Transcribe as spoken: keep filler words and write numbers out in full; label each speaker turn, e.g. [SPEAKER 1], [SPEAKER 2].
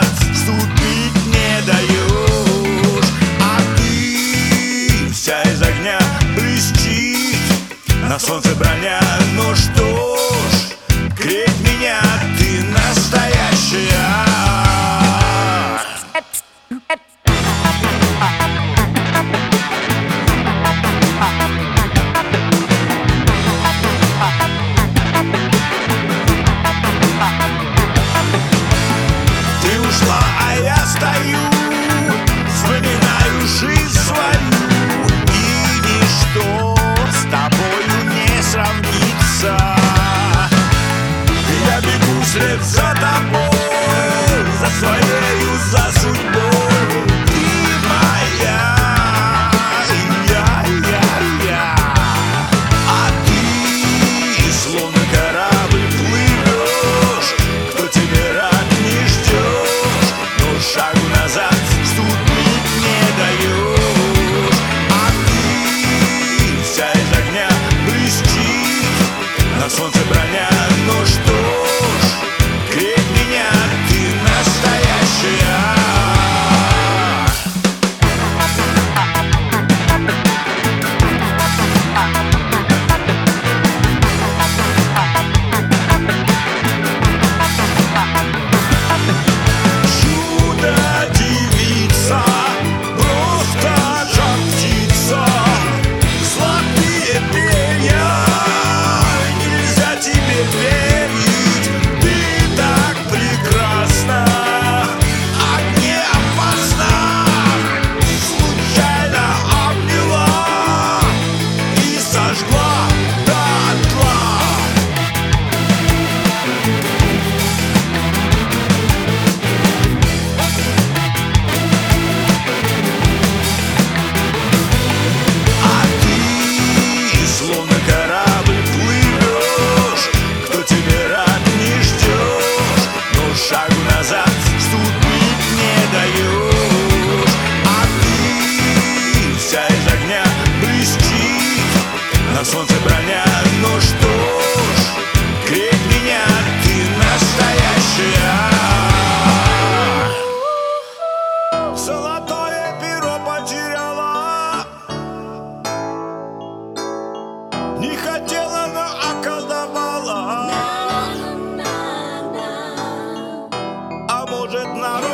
[SPEAKER 1] назад вступить не даешь. А ты вся из огня блестит, на солнце броня. Ну что ж, крепь меня, ты настоящая. Ты ушла, а я стою, вспоминаю жизнь свою, и ничто с тобою не сравнится. Я бегу вслед за тобой, за своею, за судьбой. Ты моя, и я, я, я. А ты словно корабль плывешь, кто тебе рад не ждешь, но шагу назад вступить не даешь. А ты вся из огня блестит, на солнце броня. Ну что ж, крепь меня, ты настоящая. Чудо-девица, просто жар-птица, золотые перья, нельзя тебе верить. Ты так прекрасна, а не опасна. Случайно обняла и сожгла дотла. А ты словно корабль плывешь, кто тебе рад не ждешь, но шагу назад вступить не даешь. А ты вся из огня блестит, на солнце броня. Ну что ж, крепь меня, ты настоящая. Золотое перо потеряла, не хотела, но околдовала. А может, народ